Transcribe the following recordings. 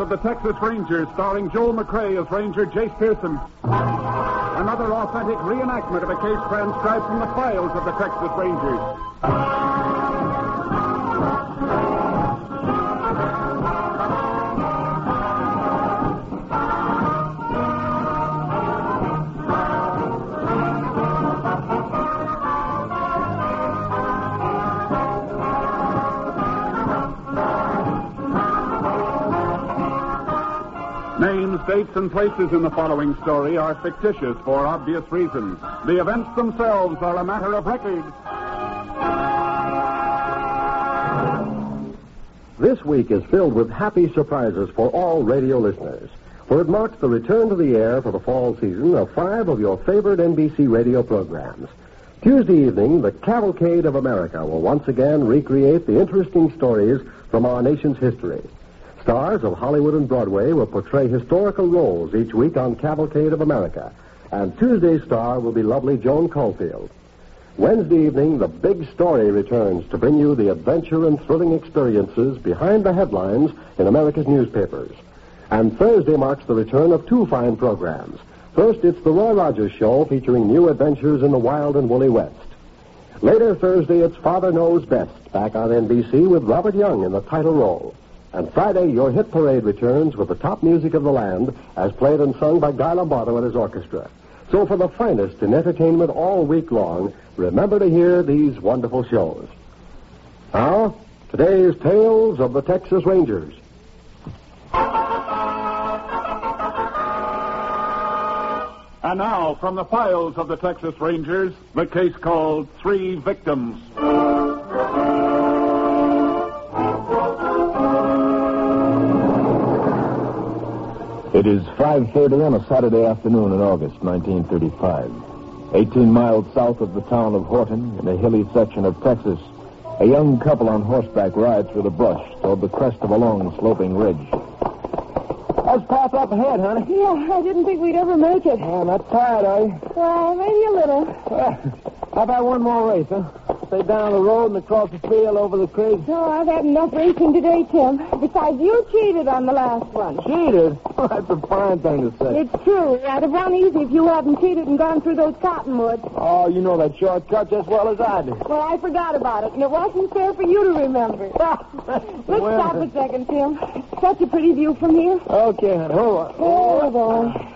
of the Texas Rangers, starring Joel McCrea as Ranger Jace Pearson. Another authentic reenactment of a case transcribed from the files of the Texas Rangers. Names, dates, and places in the following story are fictitious for obvious reasons. The events themselves are a matter of record. This week is filled with happy surprises for all radio listeners, for it marks the return to the air for the fall season of 5 of your favorite NBC radio programs. Tuesday evening, the Cavalcade of America will once again recreate the interesting stories from our nation's history. Stars of Hollywood and Broadway will portray historical roles each week on Cavalcade of America, and Tuesday's star will be lovely Joan Caulfield. Wednesday evening, the big story returns to bring you the adventure and thrilling experiences behind the headlines in America's newspapers. And Thursday marks the return of 2 fine programs. First, it's the Roy Rogers Show featuring new adventures in the wild and woolly West. Later Thursday, it's Father Knows Best, back on NBC with Robert Young in the title role. And Friday, your hit parade returns with the top music of the land as played and sung by Guy Lombardo and his orchestra. So for the finest in entertainment all week long, remember to hear these wonderful shows. Now, today's Tales of the Texas Rangers. And now, from the files of the Texas Rangers, the case called 3 Victims. It is 5:30 on a Saturday afternoon in August 1935. 18 miles south of the town of Horton, in a hilly section of Texas, a young couple on horseback ride through the brush toward the crest of a long, sloping ridge. Let's pass up ahead, honey. Yeah, I didn't think we'd ever make it. I'm not tired, are you? Well, maybe a little. How about one more race, huh? Stay down the road and across the field over the creek. No, I've had enough racing today, Tim. Besides, you cheated on the last one. Cheated? Oh, that's a fine thing to say. It's true. I'd have run easy if you hadn't cheated and gone through those cottonwoods. Oh, you know that shortcut just as well as I do. Well, I forgot about it, and it wasn't fair for you to remember. Let's stop a second, Tim. Such a pretty view from here. Okay, honey. Hold on. Oh, boy.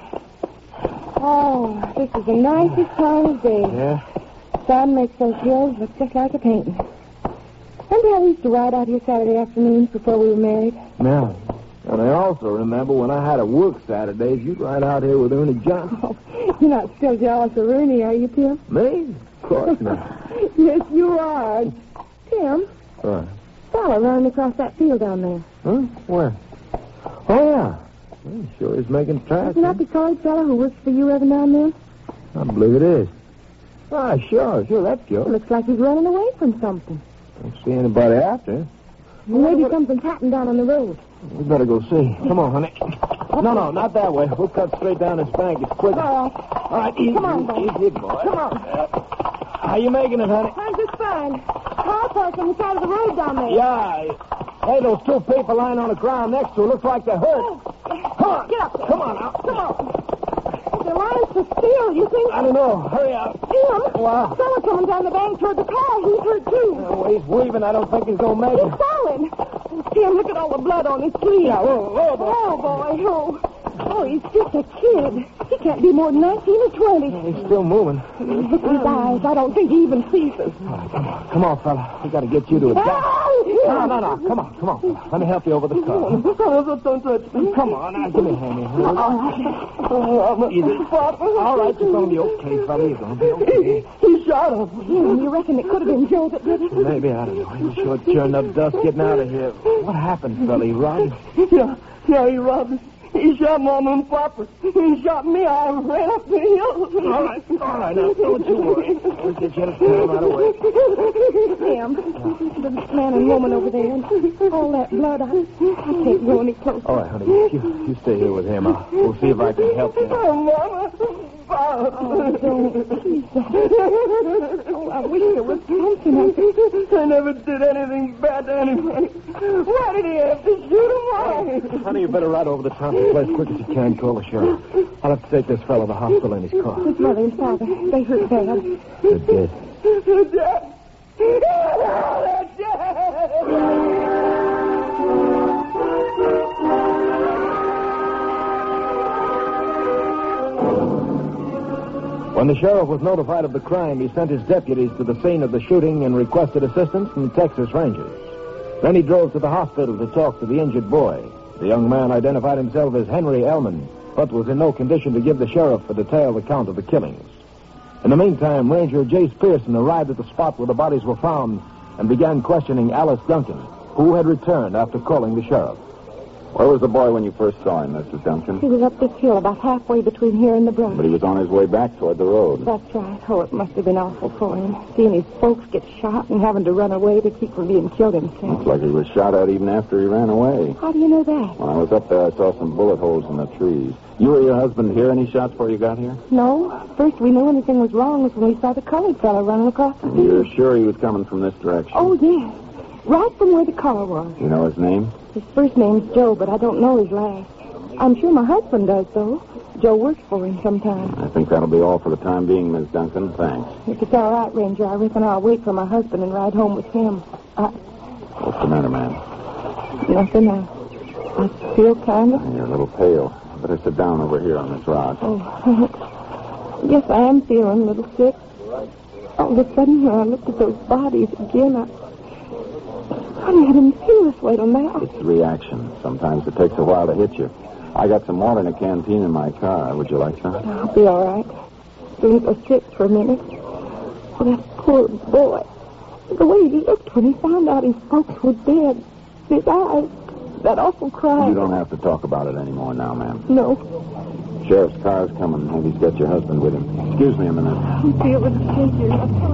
Oh, this is the nicest time of day. Yeah? Sun makes those hills look just like a painting. Remember how we used to ride out here Saturday afternoons before we were married? No. And I also remember when I had to work Saturdays, you'd ride out here with Ernie Johnson. Oh, you're not still jealous of Ernie, are you, Tim? Me? Of course not. Yes, you are. Tim, What? fella running across that field down there. Huh? Where? Oh, yeah. Well, he sure is making tracks. Isn't that the colored fella who works for you every now and then? I believe it is. Ah, sure, that's Joe. Looks like he's running away from something. Don't see anybody after him. Maybe something's happened down on the road. We better go see. Come on, honey. No, not that way. We'll cut straight down this bank. It's quicker. All right, easy. Come on, boy. Easy, boy. Come on. How you making it, honey? I'm just fine. Car parked on the side of the road down there. Yeah. Hey, those 2 people lying on the ground next to it looks like they're hurt. Come on. Get up there. Come on now. Come on. They're lying for steal, you think? I don't know. Hurry up. Tim, Wow. fella coming down the bank toward the car. He's hurt, too. Well, he's weaving. I don't think he's going to make He's it. falling. Tim, look at all the blood on his sleeve. Yeah, whoa, boy. Oh, boy. Oh, he's just a kid. He can't be more than 19 or 20. He's still moving. Look at his eyes. I don't think he even sees us. Come on, fella. We got to get you to a doctor. No. Come on, fella. Let me help you over the car. Don't touch me. Come on, now, give me a hand here. All right. Easy. All right, you're going to be okay, fella. You're going to be okay. He shot us. You reckon it could have been Joe that did it? Maybe, I don't know. He was sure churned up dust getting out of here. What happened, fella? He robbed? Yeah, he robbed us. He shot Mama and Papa. He shot me. I ran up the hill. All right. Now, don't you worry. We'll get you to clear right away. Sam, the man and woman over there, and all that blood, I can't go any closer. All right, honey. You stay here with him. We'll see if I can help you. Oh, Mama. Oh, don't. Please don't. Oh, I wish there was something. I never did anything bad to anybody. Why did he have to shoot him? Why? Honey, you better ride over to town as quick as you can. Call the sheriff. I'll have to take this fellow to the hospital in his car. His mother and father, they hurt bad. They're dead. They're dead. They're dead. When the sheriff was notified of the crime, he sent his deputies to the scene of the shooting and requested assistance from Texas Rangers. Then he drove to the hospital to talk to the injured boy. The young man identified himself as Henry Ellman, but was in no condition to give the sheriff a detailed account of the killings. In the meantime, Ranger Jace Pearson arrived at the spot where the bodies were found and began questioning Alice Duncan, who had returned after calling the sheriff. Where was the boy when you first saw him, Mrs. Duncan? He was up this hill about halfway between here and the brush. But he was on his way back toward the road. That's right. Oh, it must have been awful for him. Seeing his folks get shot and having to run away to keep from being killed himself. Looks like he was shot at even after he ran away. How do you know that? When I was up there, I saw some bullet holes in the trees. You or your husband hear any shots before you got here? No. First we knew anything was wrong was when we saw the colored fellow running across the field. You're sure he was coming from this direction? Oh, yes. Right from where the collar was. You know his name? His first name's Joe, but I don't know his last. I'm sure my husband does, though. Joe works for him sometimes. I think that'll be all for the time being, Miss Duncan. Thanks. If it's all right, Ranger, I reckon I'll wait for my husband and ride home with him. What's the matter, ma'am? Nothing. I feel kind of... You're a little pale. Better sit down over here on this rock. Oh, yes, I am feeling a little sick. All of a sudden, when I looked at those bodies again, I didn't feel this way till now. It's reaction. Sometimes it takes a while to hit you. I got some water in a canteen in my car. Would you like some? I'll be all right. Drink a sip for a minute. Oh, that poor boy. The way he looked when he found out his folks were dead. His eyes, that awful cry. You don't have to talk about it anymore now, ma'am. No. Sheriff's car's coming. Maybe he's got your husband with him. Excuse me a minute. I'm feeling shaky.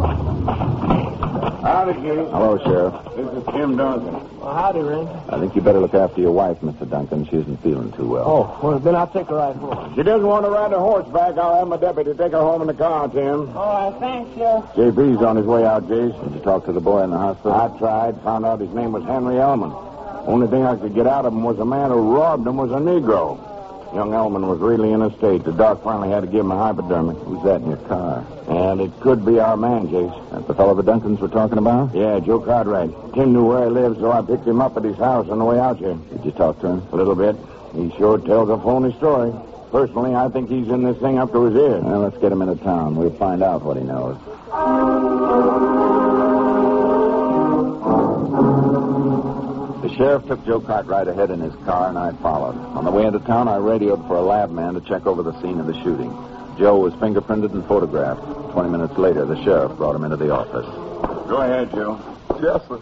Howdy, Jim. Hello, Sheriff. This is Tim Duncan. Well, howdy, Ranger. I think you better look after your wife, Mr. Duncan. She isn't feeling too well. Oh, well, then I'll take a ride home. She doesn't want to ride a horseback. I'll have my deputy take her home in the car, Tim. All right, thanks, Sheriff. JP's on his way out, Jace. Did you talk to the boy in the hospital? I tried. Found out his name was Henry Ellman. Only thing I could get out of him was a man who robbed him was a Negro. Young Ellman was really in a state. The doc finally had to give him a hypodermic. Who's that in your car? And it could be our man, Jace. That's the fellow the Duncans were talking about? Yeah, Joe Cartwright. Tim knew where he lived, so I picked him up at his house on the way out here. Did you talk to him? A little bit. He sure tells a phony story. Personally, I think he's in this thing up to his ears. Well, let's get him into town. We'll find out what he knows. The sheriff took Joe Cartwright ahead in his car, and I followed. On the way into town, I radioed for a lab man to check over the scene of the shooting. Joe was fingerprinted and photographed. 20 minutes later, the sheriff brought him into the office. Go ahead, Joe. Yes, sir.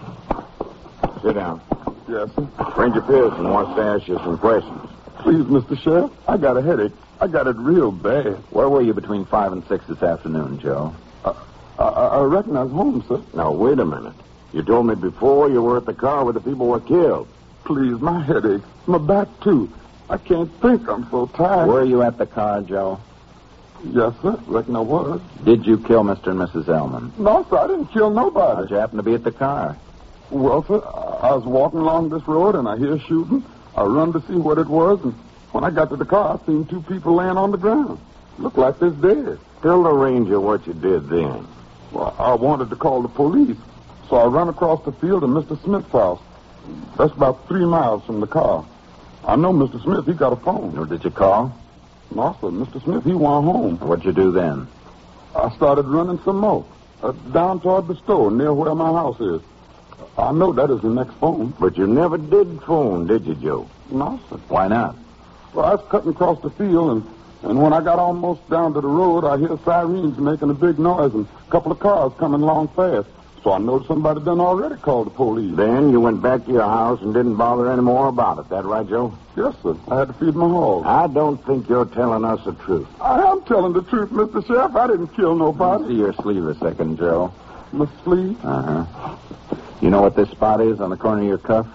Sit down. Yes, sir. Ranger Pearson wants to ask you some questions. Please, Mr. Sheriff, I got a headache. I got it real bad. Where were you between 5 and 6 this afternoon, Joe? I reckon I was home, sir. Now, wait a minute. You told me before you were at the car where the people were killed. Please, my headache. My back, too. I can't think. I'm so tired. Were you at the car, Joe? Yes, sir. Reckon I was. Did you kill Mr. and Mrs. Ellman? No, sir. I didn't kill nobody. How'd you happen to be at the car? Well, sir, I was walking along this road, and I hear shooting. I run to see what it was, and when I got to the car, I seen 2 people laying on the ground. Looked like they're dead. Tell the ranger what you did then. Well, I wanted to call the police, so I run across the field to Mr. Smith's house. That's about 3 miles from the car. I know Mr. Smith, he got a phone. Or did you call? No, sir, Mr. Smith, he went home. What'd you do then? I started running some more, down toward the store near where my house is. I know that is the next phone. But you never did phone, did you, Joe? No, sir. Why not? Well, I was cutting across the field, and when I got almost down to the road, I hear sirens making a big noise and a couple of cars coming along fast. So I noticed somebody done already called the police. Then you went back to your house and didn't bother any more about it. That right, Joe? Yes, sir. I had to feed my hogs. I don't think you're telling us the truth. I am telling the truth, Mr. Sheriff. I didn't kill nobody. See your sleeve a second, Joe. My sleeve? Uh-huh. You know what this spot is on the corner of your cuff?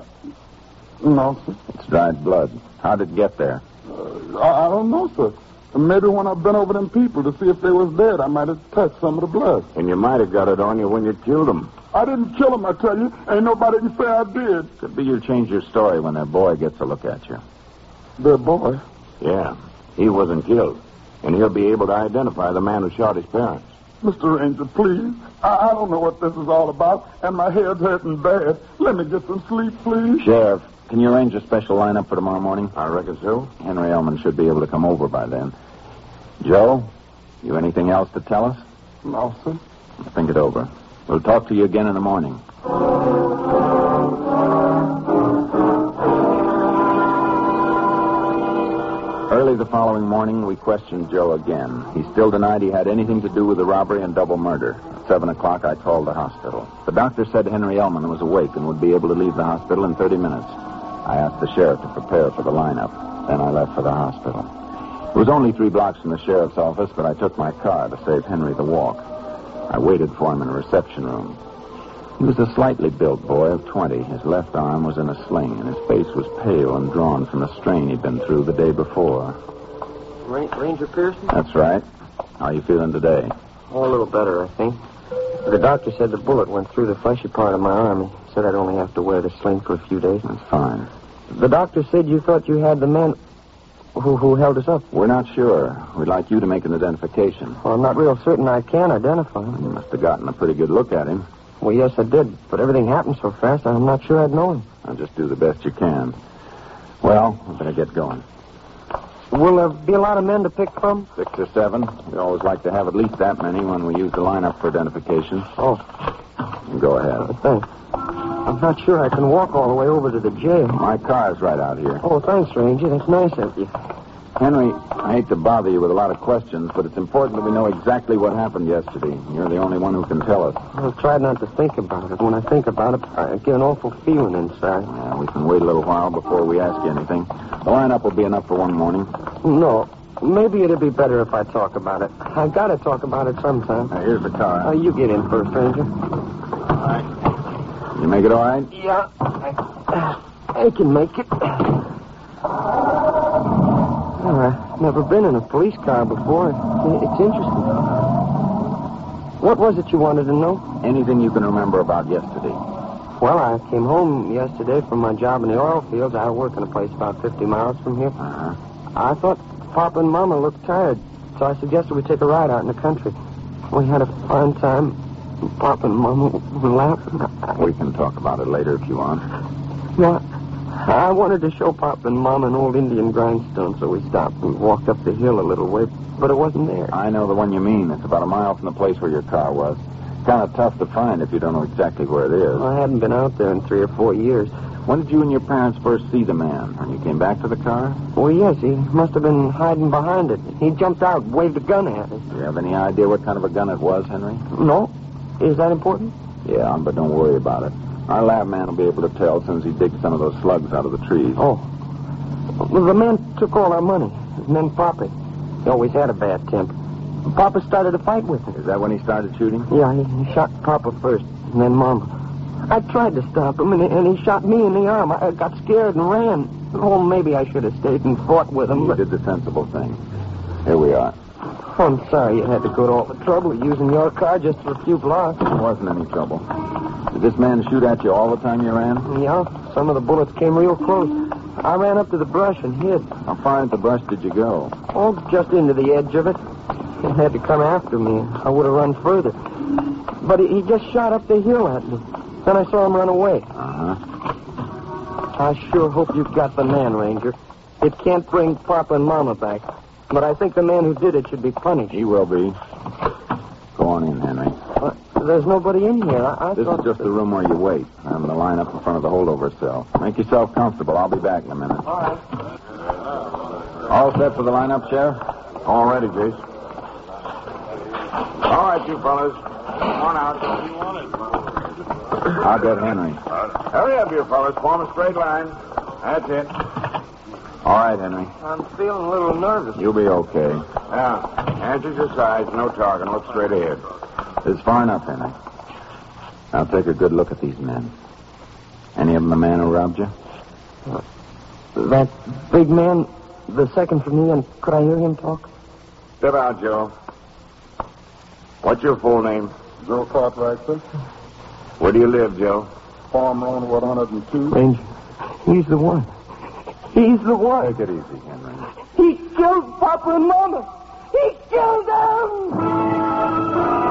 No, sir. It's dried blood. How did it get there? I don't know, sir. Maybe when I bent over them people to see if they was dead, I might have touched some of the blood. And you might have got it on you when you killed them. I didn't kill him, I tell you. Ain't nobody can say I did. Could be you'll change your story when their boy gets a look at you. Their boy? Yeah, he wasn't killed. And he'll be able to identify the man who shot his parents. Mr. Ranger, please. I don't know what this is all about, and my head's hurting bad. Let me get some sleep, please. Sheriff, can you arrange a special lineup for tomorrow morning? I reckon so. Henry Elman should be able to come over by then. Joe, you anything else to tell us? No, sir. Think it over. We'll talk to you again in the morning. Early the following morning, we questioned Joe again. He still denied he had anything to do with the robbery and double murder. At 7 o'clock, I called the hospital. The doctor said Henry Elman was awake and would be able to leave the hospital in 30 minutes. I asked the sheriff to prepare for the lineup. Then I left for the hospital. It was only 3 blocks from the sheriff's office, but I took my car to save Henry the walk. I waited for him in a reception room. He was a slightly built boy of 20. His left arm was in a sling, and his face was pale and drawn from the strain he'd been through the day before. Ranger Pearson? That's right. How are you feeling today? Oh, a little better, I think. The doctor said the bullet went through the fleshy part of my arm. He said I'd only have to wear the sling for a few days. That's fine. The doctor said you thought you had the man who held us up. We're not sure. We'd like you to make an identification. Well, I'm not real certain I can identify him. You must have gotten a pretty good look at him. Well, yes, I did. But everything happened so fast, I'm not sure I'd know him. I'll just do the best you can. Well, I better get going. Will there be a lot of men to pick from? 6 or 7. We always like to have at least that many when we use the lineup for identification. Oh. Go ahead. Thanks. I'm not sure I can walk all the way over to the jail. My car's right out here. Oh, thanks, Ranger. That's nice of you. Henry, I hate to bother you with a lot of questions, but it's important that we know exactly what happened yesterday. You're the only one who can tell us. I'll try not to think about it. When I think about it, I get an awful feeling inside. Yeah, we can wait a little while before we ask you anything. The lineup will be enough for one morning. No. Maybe it'd be better if I talk about it. I gotta talk about it sometime. Here's the car. You get in first, Ranger. All right. You make it all right? Yeah. I can make it. I've never been in a police car before. It's interesting. What was it you wanted to know? Anything you can remember about yesterday? Well, I came home yesterday from my job in the oil fields. I work in a place about 50 miles from here. Uh-huh. I thought Papa and Mama looked tired, so I suggested we take a ride out in the country. We had a fine time. Papa and Mama were laughing. We can talk about it later if you want. No, I wanted to show Papa and Mama an old Indian grindstone, so we stopped and walked up the hill a little way, but it wasn't there. I know the one you mean. It's about a mile from the place where your car was. Kind of tough to find if you don't know exactly where it is. I hadn't been out there in 3 or 4 years. When did you and your parents first see the man? When you came back to the car? Well, yes, he must have been hiding behind it. He jumped out and waved a gun at us. Do you have any idea what kind of a gun it was, Henry? No. Is that important? Yeah, but don't worry about it. Our lab man will be able to tell as soon as he digs some of those slugs out of the trees. Oh. Well, the man took all our money, and then Papa. He always had a bad temper. Papa started a fight with him. Is that when he started shooting? Yeah, he shot Papa first, and then Mama. I tried to stop him, and he shot me in the arm. I got scared and ran. Oh, maybe I should have stayed and fought with him. You did the sensible thing. Here we are. Oh, I'm sorry you had to go to all the trouble of using your car just for a few blocks. There wasn't any trouble. Did this man shoot at you all the time you ran? Yeah, some of the bullets came real close. I ran up to the brush and hid. How far into the brush did you go? Oh, just into the edge of it. He had to come after me. I would have run further. But he just shot up the hill at me. Then I saw him run away. Uh-huh. I sure hope you've got the man, Ranger. It can't bring Papa and Mama back. But I think the man who did it should be punished. He will be. Go on in, Henry. There's nobody in here. This is just the room where you wait. I'm the line up in front of the holdover cell. Make yourself comfortable. I'll be back in a minute. All right. All set for the lineup, Sheriff? All ready, Jace. All right, you fellas. Come on out. I'll get Henry. Hurry up, you fellas. Form a straight line. That's it. All right, Henry. I'm feeling a little nervous. You'll be okay. Now, hands at your sides. No talking. Look straight ahead. It's far enough, Henry. Now take a good look at these men. Any of them the man who robbed you? That big man, the second from me, and could I hear him talk? Step out, Joe. What's your full name? Joe Cartwright, sir. Where do you live, Joe? Farm on 102. Ranger, he's the one. He's the one. Take it easy, Henry. He killed Papa and Mama. He killed them.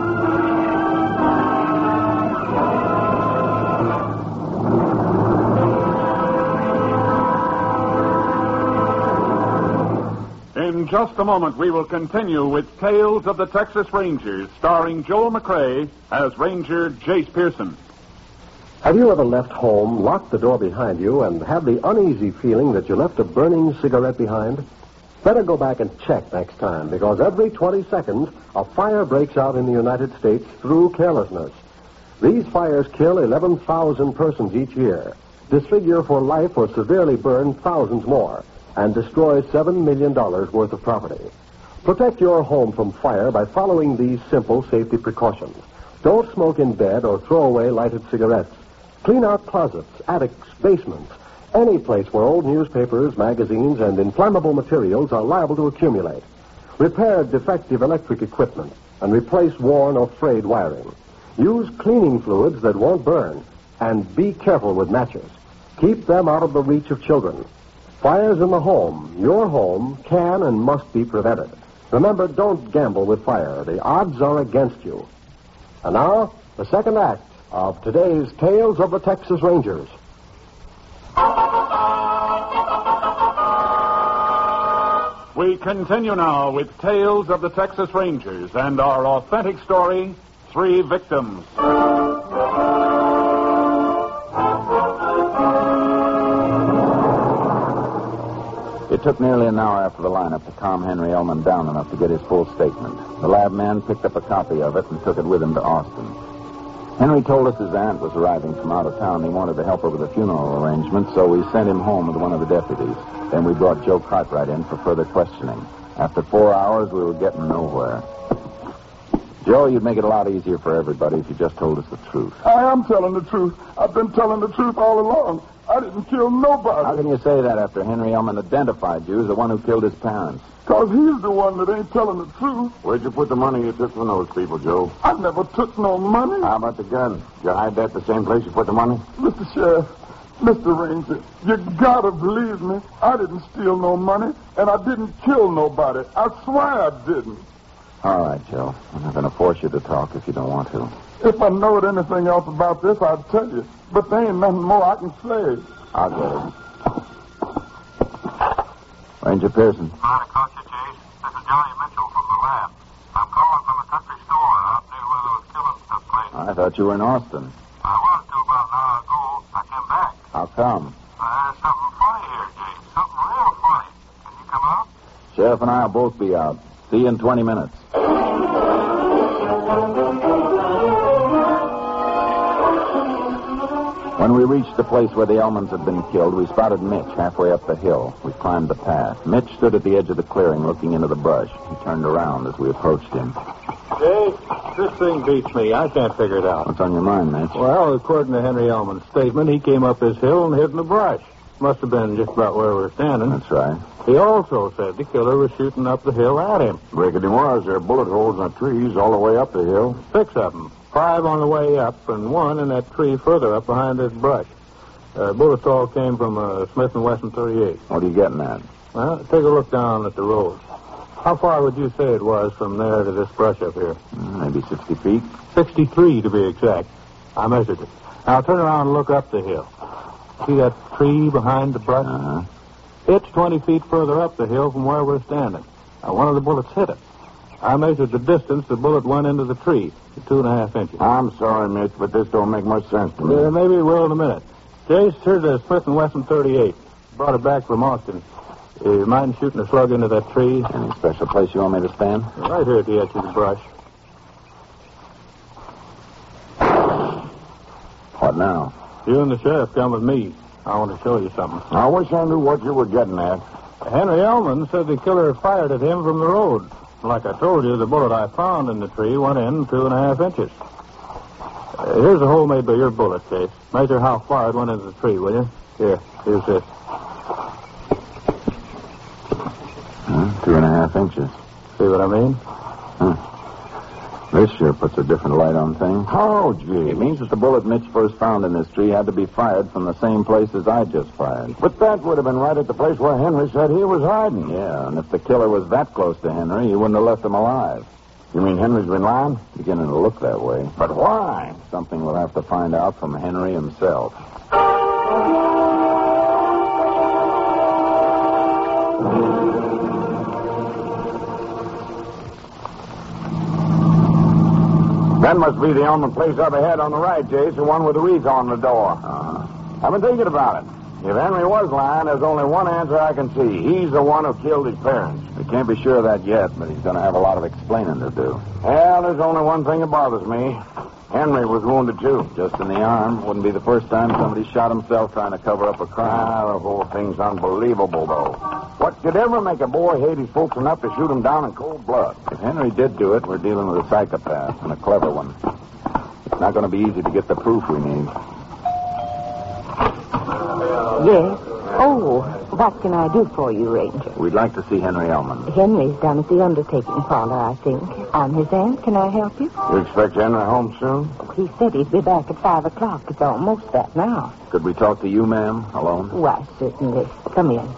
In just a moment, we will continue with Tales of the Texas Rangers, starring Joel McCrea as Ranger Jace Pearson. Have you ever left home, locked the door behind you, and had the uneasy feeling that you left a burning cigarette behind? Better go back and check next time, because every 20 seconds, a fire breaks out in the United States through carelessness. These fires kill 11,000 persons each year, disfigure for life or severely burn thousands more, and destroy $7 million worth of property. Protect your home from fire by following these simple safety precautions. Don't smoke in bed or throw away lighted cigarettes. Clean out closets, attics, basements, any place where old newspapers, magazines, and inflammable materials are liable to accumulate. Repair defective electric equipment and replace worn or frayed wiring. Use cleaning fluids that won't burn, and be careful with matches. Keep them out of the reach of children. Fires in the home, your home, can and must be prevented. Remember, don't gamble with fire. The odds are against you. And now, the second act of today's Tales of the Texas Rangers. We continue now with Tales of the Texas Rangers and our authentic story, Three Victims. It took nearly an hour after the lineup to calm Henry Elman down enough to get his full statement. The lab man picked up a copy of it and took it with him to Austin. Henry told us his aunt was arriving from out of town. He wanted to help her with the funeral arrangements, so we sent him home with one of the deputies. Then we brought Joe Cartwright in for further questioning. After 4 hours, we were getting nowhere. Joe, you'd make it a lot easier for everybody if you just told us the truth. I am telling the truth. I've been telling the truth all along. I didn't kill nobody. How can you say that after Henry Elman identified you as the one who killed his parents? Because he's the one that ain't telling the truth. Where'd you put the money you took from those people, Joe? I never took no money. How about the gun? Did you hide that the same place you put the money? Mr. Sheriff, Mr. Ranger, you gotta believe me. I didn't steal no money, and I didn't kill nobody. I swear I didn't. All right, Joe. I'm not going to force you to talk if you don't want to. If I knowed anything else about this, I'd tell you. But there ain't nothing more I can say. I'll get it. Ranger Pearson. Hi, Coach Chase. This is Johnny Mitchell from the lab. I'm calling from a country store out near where those killings took place. I thought you were in Austin. I was till about an hour ago. I came back. How come? There's something funny here, James. Something real funny. Can you come out? Sheriff and I will both be out. See you in 20 minutes. When we reached the place where the Elmans had been killed, we spotted Mitch halfway up the hill. We climbed the path. Mitch stood at the edge of the clearing looking into the brush. He turned around as we approached him. Jay, this thing beats me. I can't figure it out. What's on your mind, Mitch? Well, according to Henry Elman's statement, he came up this hill and hid in the brush. Must have been just about where we were standing. That's right. He also said the killer was shooting up the hill at him. Reckon he was. There are bullet holes in the trees all the way up the hill. 6 of them. 5 on the way up and 1 in that tree further up behind this brush. Bullets all came from a Smith & Wesson 38. What are you getting at? Well, take a look down at the road. How far would you say it was from there to this brush up here? Maybe 60 feet. 63 to be exact. I measured it. Now turn around and look up the hill. See that tree behind the brush? Uh-huh. It's 20 feet further up the hill from where we're standing. Now, one of the bullets hit it. I measured the distance the bullet went into the tree, 2.5 inches. I'm sorry, Mitch, but this don't make much sense to me. Maybe it will in a minute. Jace, here's a Smith & Wesson 38. Brought it back from Austin. You mind shooting a slug into that tree? Any special place you want me to stand? Right here at the edge of the brush. What now? You and the sheriff come with me. I want to show you something. I wish I knew what you were getting at. Henry Elman said the killer fired at him from the road. Like I told you, the bullet I found in the tree went in 2.5 inches. Here's a hole made by your bullet, Case. Measure how far it went into the tree, will you? Here's this. 2.5 inches. See what I mean? This sure puts a different light on things. Oh, gee. It means that the bullet Mitch first found in this tree had to be fired from the same place as I just fired. But that would have been right at the place where Henry said he was hiding. Yeah, and if the killer was that close to Henry, he wouldn't have left him alive. You mean Henry's been lying? Beginning to look that way. But why? Something we'll have to find out from Henry himself. That must be the only place up ahead on the right, Jace, the one with the wreath on the door. I've been thinking about it. If Henry was lying, there's only one answer I can see. He's the one who killed his parents. We can't be sure of that yet, but he's going to have a lot of explaining to do. Well, there's only one thing that bothers me. Henry was wounded, too. Just in the arm. Wouldn't be the first time somebody shot himself trying to cover up a crime. The whole thing's unbelievable, though. What could ever make a boy hate his folks enough to shoot him down in cold blood? If Henry did do it, we're dealing with a psychopath, and a clever one. It's not going to be easy to get the proof we need. Yes. Oh, what can I do for you, Ranger? We'd like to see Henry Elman. Henry's down at the undertaking parlor, I think. I'm his aunt. Can I help you? You expect Henry home soon? He said he'd be back at 5 o'clock. It's almost that now. Could we talk to you, ma'am, alone? Why, certainly. Come in.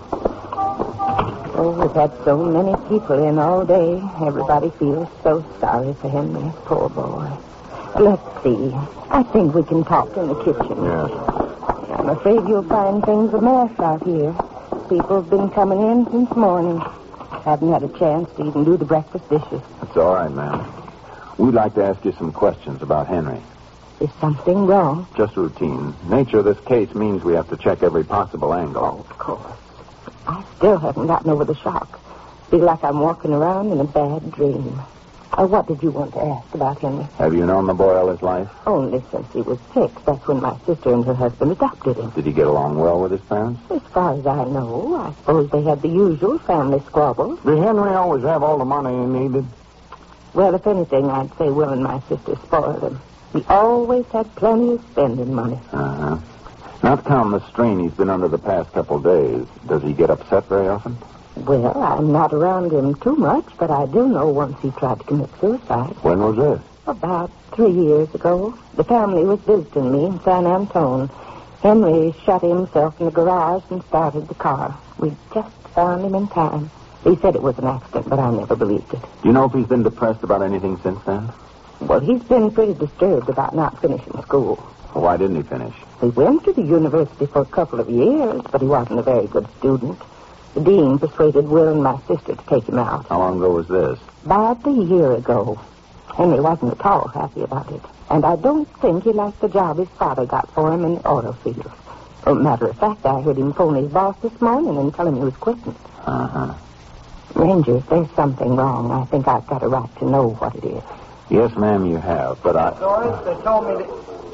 Oh, we've had so many people in all day. Everybody feels so sorry for Henry. Poor boy. Let's see. I think we can talk in the kitchen. Yes. I'm afraid you'll find things a mess out here. People have been coming in since morning. Haven't had a chance to even do the breakfast dishes. That's all right, ma'am. We'd like to ask you some questions about Henry. Is something wrong? Just routine. Nature of this case means we have to check every possible angle. Oh, of course. I still haven't gotten over the shock. Feel like I'm walking around in a bad dream. What did you want to ask about Henry? Have you known the boy all his life? Only since he was 6. That's when my sister and her husband adopted him. Did he get along well with his parents? As far as I know, I suppose they had the usual family squabbles. Did Henry always have all the money he needed? Well, if anything, I'd say Will and my sister spoiled him. He always had plenty of spending money. Uh-huh. Not counting the strain he's been under the past couple days, does he get upset very often? Well, I'm not around him too much, but I do know once he tried to commit suicide. When was this? About 3 years ago. The family was visiting me in San Antone. Henry shut himself in the garage and started the car. We just found him in time. He said it was an accident, but I never believed it. Do you know if he's been depressed about anything since then? Well, he's been pretty disturbed about not finishing school. Well, why didn't he finish? He went to the university for a couple of years, but he wasn't a very good student. The dean persuaded Will and my sister to take him out. How long ago was this? About a year ago. Henry wasn't at all happy about it. And I don't think he liked the job his father got for him in the oil field. Matter of fact, I heard him phone his boss this morning and tell him he was quitting. Uh-huh. Ranger, if there's something wrong, I think I've got a right to know what it is. Yes, ma'am, you have, but I... Doris, they told me that...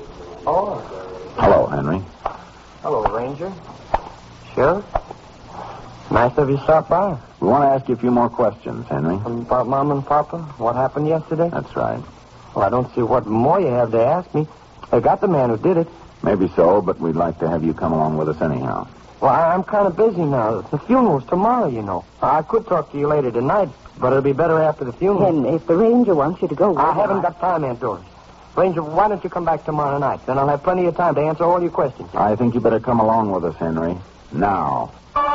Oh. Hello, Henry. Hello, Ranger. Sheriff? Nice of you to stop by. We want to ask you a few more questions, Henry. About Mom and Papa? What happened yesterday? That's right. Well, I don't see what more you have to ask me. I got the man who did it. Maybe so, but we'd like to have you come along with us anyhow. Well, I'm kind of busy now. The funeral's tomorrow, you know. I could talk to you later tonight, but it'll be better after the funeral. Henry, if the ranger wants you to go... I haven't got time, Aunt Doris. Ranger, why don't you come back tomorrow night? Then I'll have plenty of time to answer all your questions. I think you better come along with us, Henry. Now.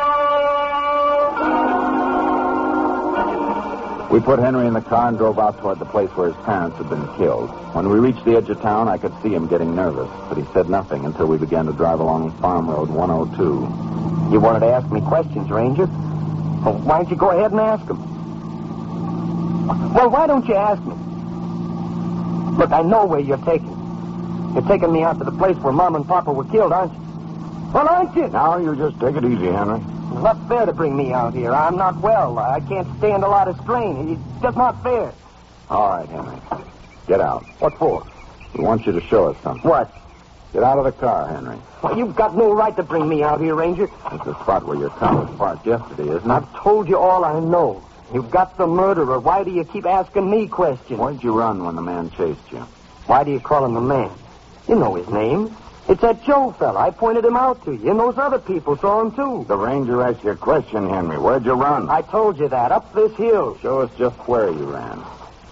We put Henry in the car and drove out toward the place where his parents had been killed. When we reached the edge of town, I could see him getting nervous, but he said nothing until we began to drive along Farm Road 102. You wanted to ask me questions, Ranger? Well, why don't you go ahead and ask them? Well, why don't you ask me? Look, I know where you're taking. You're taking me out to the place where Mom and Papa were killed, aren't you? Well, aren't you? Now, you just take it easy, Henry. It's not fair to bring me out here. I'm not well. I can't stand a lot of strain. It's just not fair. All right, Henry. Get out. What for? We want you to show us something. What? Get out of the car, Henry. Well, you've got no right to bring me out here, Ranger. It's the spot where your car was parked yesterday, isn't it? I've told you all I know. You've got the murderer. Why do you keep asking me questions? Why'd you run when the man chased you? Why do you call him the man? You know his name. It's that Joe fella. I pointed him out to you. And those other people saw him, too. The ranger asked you a question, Henry. Where'd you run? I told you that. Up this hill. Show us just where you ran.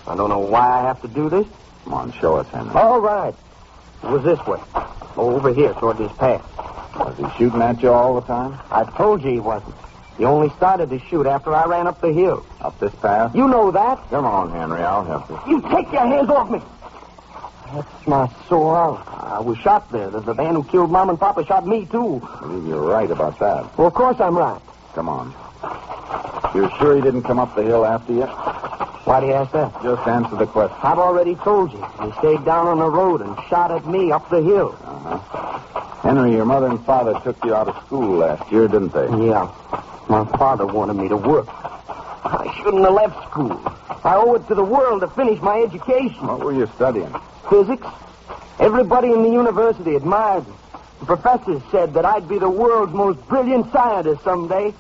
I don't know why I have to do this. Come on, show us, Henry. All right. It was this way. Over here, toward this path. Was he shooting at you all the time? I told you he wasn't. He only started to shoot after I ran up the hill. Up this path? You know that. Come on, Henry. I'll help you. You take your hands off me. That's my sore arm. I was shot there. The man who killed Mom and Papa shot me, too. I believe you're right about that. Well, of course I'm right. Come on. You're sure he didn't come up the hill after you? Why do you ask that? Just answer the question. I've already told you. He stayed down on the road and shot at me up the hill. Henry, your mother and father took you out of school last year, didn't they? Yeah. My father wanted me to work. I shouldn't have left school. I owe it to the world to finish my education. What were you studying? Physics. Everybody in the university admired me. The professors said that I'd be the world's most brilliant scientist someday.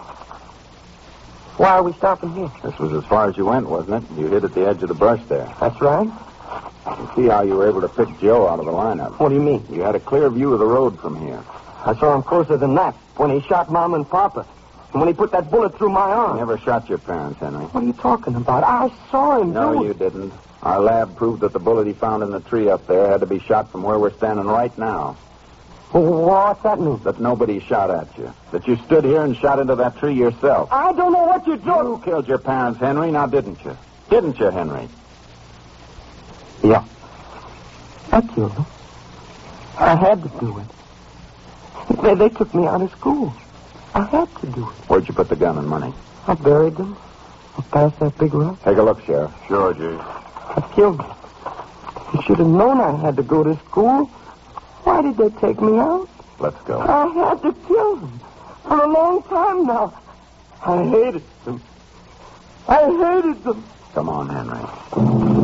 Why are we stopping here? This was as far as you went, wasn't it? You hid at the edge of the brush there. That's right. I can see how you were able to pick Joe out of the lineup. What do you mean? You had a clear view of the road from here. I saw him closer than that when he shot Mom and Papa. And when he put that bullet through my arm. He never shot your parents, Henry. What are you talking about? I saw him. No, you didn't. Our lab proved that the bullet he found in the tree up there had to be shot from where we're standing right now. What's that mean? That nobody shot at you. That you stood here and shot into that tree yourself. I don't know what you're doing. You killed your parents, Henry, now didn't you? Didn't you, Henry? Yeah. I killed them. I had to do it. They took me out of school. I had to do it. Where'd you put the gun and money? I buried them. I passed that big rock. Take a look, Sheriff. Sure, Jay. I killed them. You should have known I had to go to school. Why did they take me out? Let's go. I had to kill them. For a long time now. I hated them. I hated them. Come on, Henry.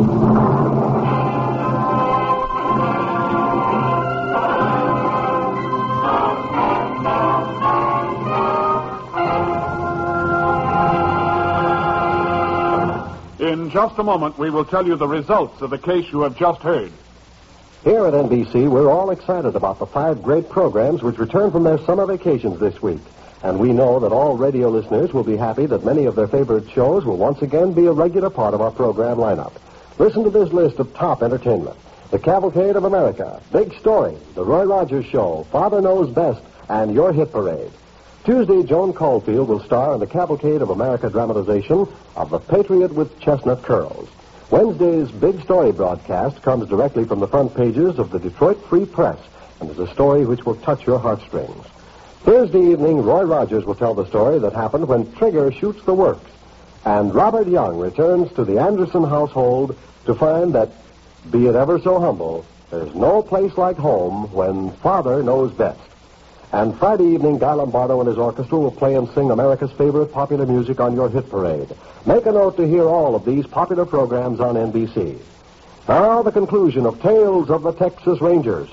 In just a moment, we will tell you the results of the case you have just heard. Here at NBC, we're all excited about the 5 great programs which return from their summer vacations this week. And we know that all radio listeners will be happy that many of their favorite shows will once again be a regular part of our program lineup. Listen to this list of top entertainment. The Cavalcade of America, Big Story, The Roy Rogers Show, Father Knows Best, and Your Hit Parade. Tuesday, Joan Caulfield will star in the Cavalcade of America dramatization of The Patriot with Chestnut Curls. Wednesday's Big Story broadcast comes directly from the front pages of the Detroit Free Press and is a story which will touch your heartstrings. Thursday evening, Roy Rogers will tell the story that happened when Trigger shoots the works. And Robert Young returns to the Anderson household to find that, be it ever so humble, there's no place like home when Father Knows Best. And Friday evening, Guy Lombardo and his orchestra will play and sing America's favorite popular music on Your Hit Parade. Make a note to hear all of these popular programs on NBC. Now, the conclusion of Tales of the Texas Rangers.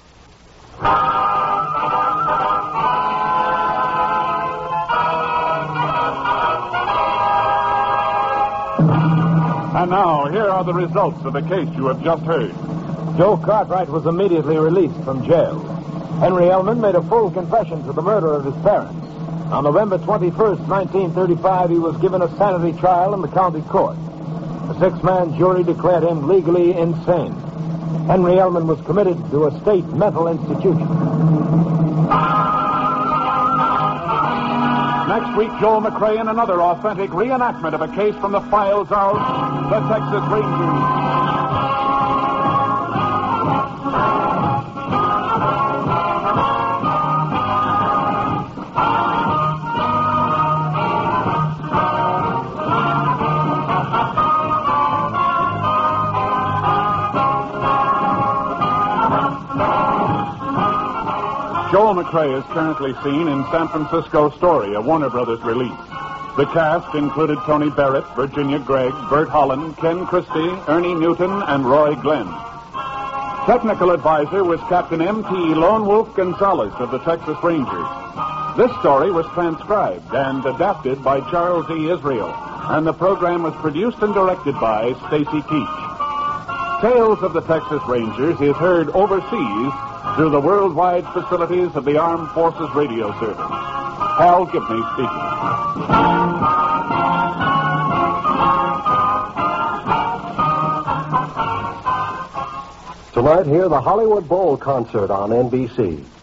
And now, here are the results of the case you have just heard. Joe Cartwright was immediately released from jail. Henry Ellman made a full confession to the murder of his parents. On November 21st, 1935, he was given a sanity trial in the county court. A 6-man jury declared him legally insane. Henry Ellman was committed to a state mental institution. Next week, Joel McRae in another authentic reenactment of a case from the files of the Texas Rangers. Joel McRae is currently seen in San Francisco Story, a Warner Brothers release. The cast included Tony Barrett, Virginia Gregg, Bert Holland, Ken Christie, Ernie Newton, and Roy Glenn. Technical advisor was Captain M.T. Lone Wolf Gonzalez of the Texas Rangers. This story was transcribed and adapted by Charles E. Israel, and the program was produced and directed by Stacy Keach. Tales of the Texas Rangers is heard overseas through the worldwide facilities of the Armed Forces Radio Service. Hal Gibney speaking. Tonight, hear the Hollywood Bowl concert on NBC.